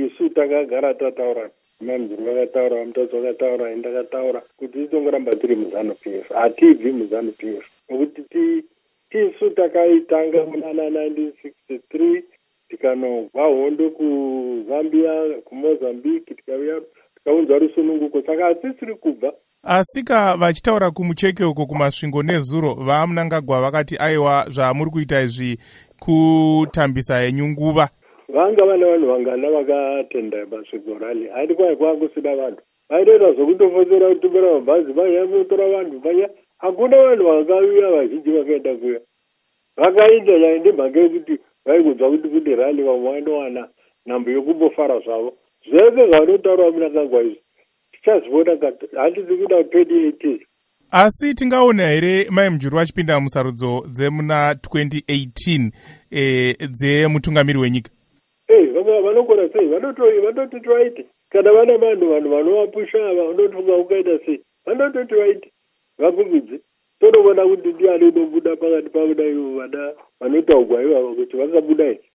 isu takagara tataura, manzuru vakataura, mutadzi vakataura, ndakataura kuti titongoramba tiri muZANU-PF. Hatibvi muZANU-PF nokuti tisu takaitanga muna 1963 tikanogwa hondo kuZambia, kuMozambique, tikauya tikaunzwa rusununguko, saka hatisiri kubva. Asika vachitaura kumucheke uko kumasvingo nezuro, vaMnangagwa vakati aiwa zvamuri kuita izvi kutambisa yenyu nguva. Vanga vane vanhu vangana vakatenda masvingo rally, handi kwanga kusina vanhu. Vaitoita zvokutofotsera kutumbira mabhazi, vaiyamutora vanhu, hakuna vanhu vakauya vazhinji vakaenda kuya. Vakaita chainde mhaka yekuti vaikunzwa kuti rally vamwe vainowana nhambo yokumbofara zvavo. Zvese zvavanotaura Mnangagwa izvi tichazviona, handisi kuda 2018. Asi tingaona here mai Mujuru vachipinda musarudzo dzemuna 2018 dzemutungamiri wenyika? Vanogona sei? Vanototi vaite. Kana vana vanhu vanovapusha vanotunga ukaita sei? Vanototi vaite. Vakumbidze. Tonoona kuti ndiani unobuda pakati pavo vana vanotaugwa ivavo kuti vakabuda here.